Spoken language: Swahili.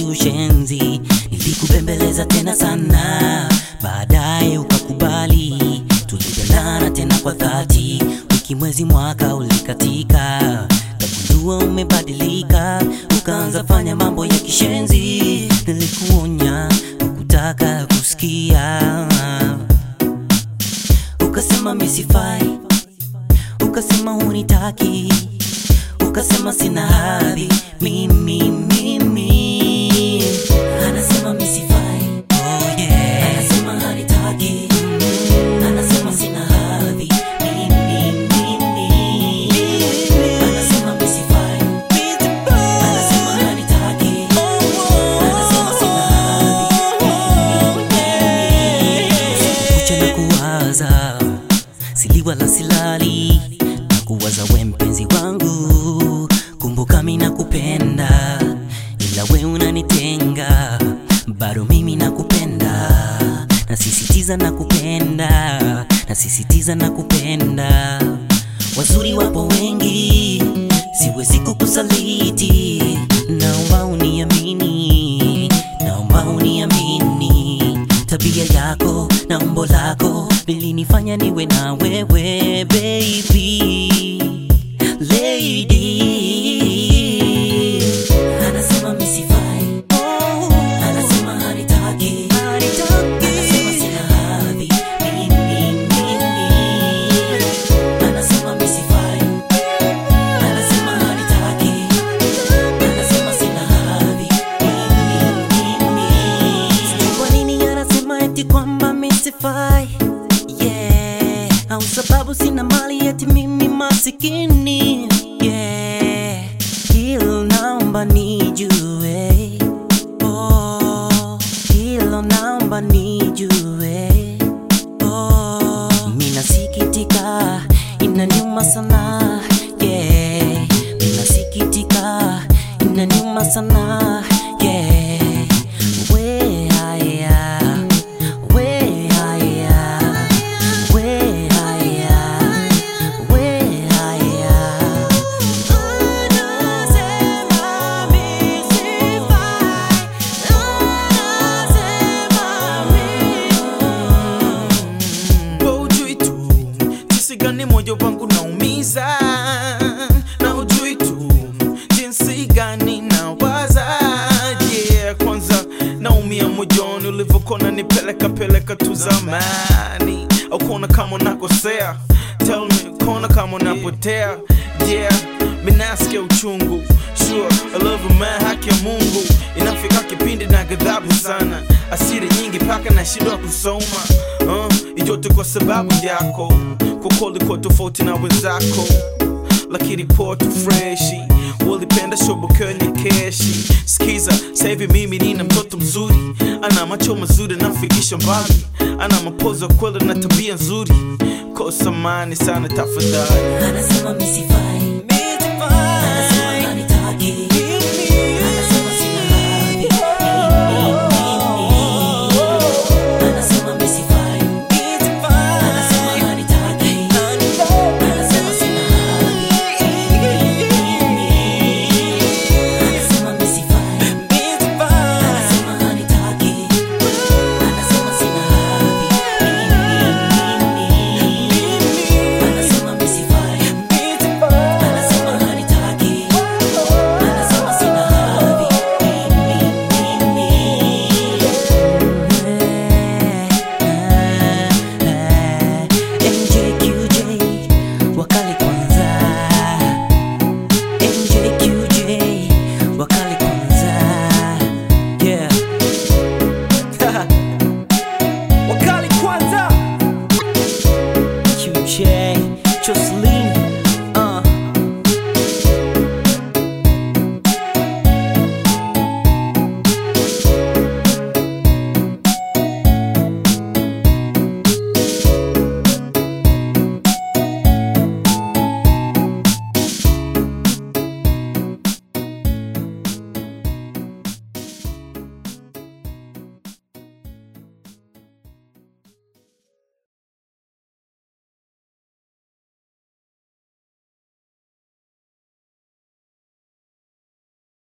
ushenzi. Nilikubembeleza tena sana, baadaye ukakubali. Tulipendana tena kwa dhati, wiki mwezi mwaka ulikatika. Kagundua umebadilika, ukaanza fanya mambo ya kishenzi. Nilikuonya, hukutaka kusikia. Ukasema mimi sifai, ukasema hunitaki, ukasema sina hadhi. Mimi anasema mimi sifai, oh yeah. Anasema hanitaki, anasema sina hadhi. Mimi anasema mimi sifai, anasema hanitaki, anasema sina hadhi. Kucha na kuwaza, sili wala silali, na kuwaza we mpenzi wangu. Kumbuka mimi nakupenda, ila we unanitenga. Bado mimi nakupenda, nasisitiza nakupenda, nasisitiza nakupenda. Wazuri wapo wengi, siwezi kukusaliti. Naomba uniamini, naomba uniamini. Tabia yako na umbo lako vilinifanya niwe na wewe baby lady. Anasema mimi sifai, anasema hanitaki, anasema sina hadhi. Mimi anasema mimi sifai, anasema hanitaki, anasema sina hadhi. Kwa nini anasema eti kwamba mimi sifai? Yeah, au sababu sina mali eti mimi masikini? Yeah, hilo naomba nijue, oh, hilo naomba nijue, oh. Mimi nasikitika, inaniuma sana, yeah. Mimi nasikitika, inaniuma sana, yeah. We haya, we haya, we haya, we haya. Ujui tu jinsi gani moyo wangu naumiza, na ujui tu jinsi gani nawaza. Yeah, kwanza naumia mojoni ulivyokona nipeleka tu zamani. Au kona kama nakosea, tell me kona kama napotea. Yeah, mimi nasikia uchungu, sure I love you man, haki ya Mungu. Inafika kipindi na ghadhabu sana, asiri nyingi paka na shida kusoma. Ijote kwa sababu yako, kukoli kwa tofauti na wenzako. Lakini poa tu freshi, walipenda shoboke ni keshi. Skiza, saivi mimi nina mtoto mzuri, ana macho mazuri nafikisha mbali, ana mapozo kweli na tabia nzuri. Kosa mani sana tafadhali. Anasema mimi sifai,